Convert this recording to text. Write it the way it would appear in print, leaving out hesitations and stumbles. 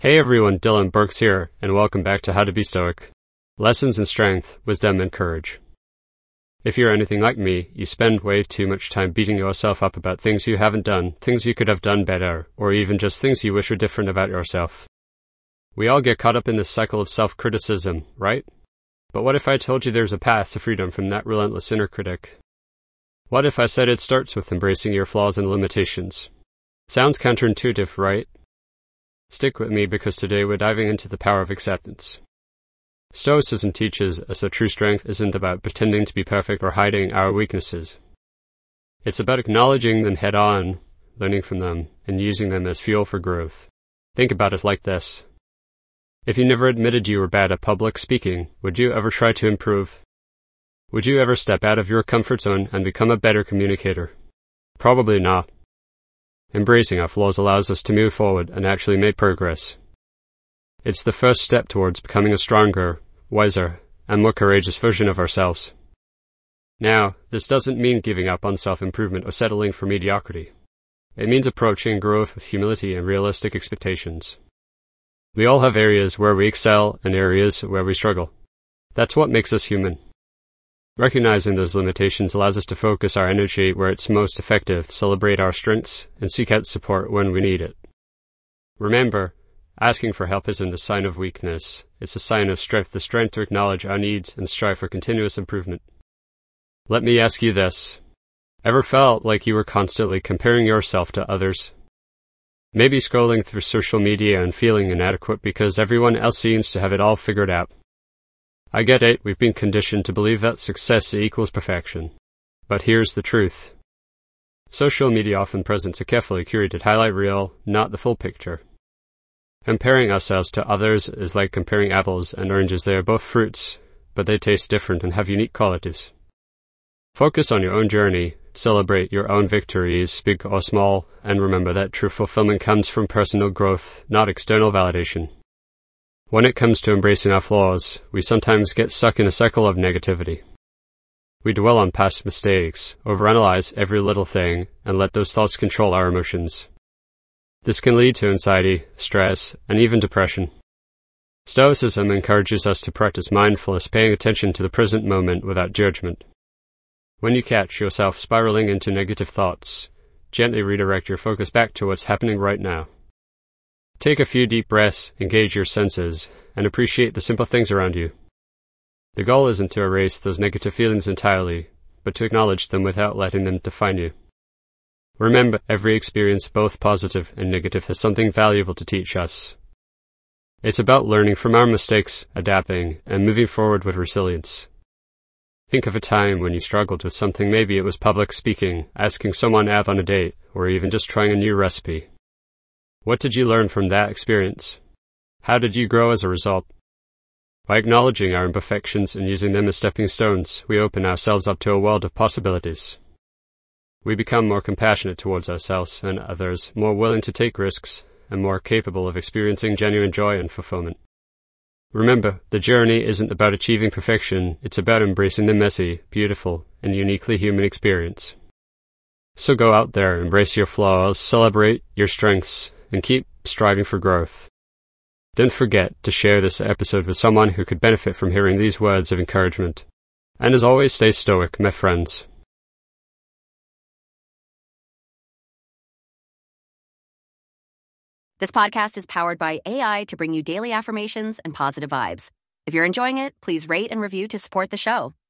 Hey everyone, Dylan Burks here, and welcome back to How to Be Stoic. Lessons in strength, wisdom, and courage. If you're anything like me, you spend way too much time beating yourself up about things you haven't done, things you could have done better, or even just things you wish were different about yourself. We all get caught up in this cycle of self-criticism, right? But what if I told you there's a path to freedom from that relentless inner critic? What if I said it starts with embracing your flaws and limitations? Sounds counterintuitive, right? Stick with me because today we're diving into the power of acceptance. Stoicism teaches us that true strength isn't about pretending to be perfect or hiding our weaknesses. It's about acknowledging them head on, learning from them, and using them as fuel for growth. Think about it like this. If you never admitted you were bad at public speaking, would you ever try to improve? Would you ever step out of your comfort zone and become a better communicator? Probably not. Embracing our flaws allows us to move forward and actually make progress. It's the first step towards becoming a stronger, wiser, and more courageous version of ourselves. Now, this doesn't mean giving up on self-improvement or settling for mediocrity. It means approaching growth with humility and realistic expectations. We all have areas where we excel and areas where we struggle. That's what makes us human. Recognizing those limitations allows us to focus our energy where it's most effective, celebrate our strengths, and seek out support when we need it. Remember, asking for help isn't a sign of weakness. It's a sign of strength, the strength to acknowledge our needs and strive for continuous improvement. Let me ask you this. Ever felt like you were constantly comparing yourself to others? Maybe scrolling through social media and feeling inadequate because everyone else seems to have it all figured out. I get it, we've been conditioned to believe that success equals perfection. But here's the truth. Social media often presents a carefully curated highlight reel, not the full picture. Comparing ourselves to others is like comparing apples and oranges. They are both fruits, but they taste different and have unique qualities. Focus on your own journey, celebrate your own victories, big or small, and remember that true fulfillment comes from personal growth, not external validation. When it comes to embracing our flaws, we sometimes get stuck in a cycle of negativity. We dwell on past mistakes, overanalyze every little thing, and let those thoughts control our emotions. This can lead to anxiety, stress, and even depression. Stoicism encourages us to practice mindfulness, paying attention to the present moment without judgment. When you catch yourself spiraling into negative thoughts, gently redirect your focus back to what's happening right now. Take a few deep breaths, engage your senses, and appreciate the simple things around you. The goal isn't to erase those negative feelings entirely, but to acknowledge them without letting them define you. Remember, every experience, both positive and negative, has something valuable to teach us. It's about learning from our mistakes, adapting, and moving forward with resilience. Think of a time when you struggled with something. Maybe it was public speaking, asking someone out on a date, or even just trying a new recipe. What did you learn from that experience? How did you grow as a result? By acknowledging our imperfections and using them as stepping stones, we open ourselves up to a world of possibilities. We become more compassionate towards ourselves and others, more willing to take risks, and more capable of experiencing genuine joy and fulfillment. Remember, the journey isn't about achieving perfection, it's about embracing the messy, beautiful, and uniquely human experience. So go out there, embrace your flaws, celebrate your strengths, and keep striving for growth. Don't forget to share this episode with someone who could benefit from hearing these words of encouragement. And as always, stay stoic, my friends. This podcast is powered by AI to bring you daily affirmations and positive vibes. If you're enjoying it, please rate and review to support the show.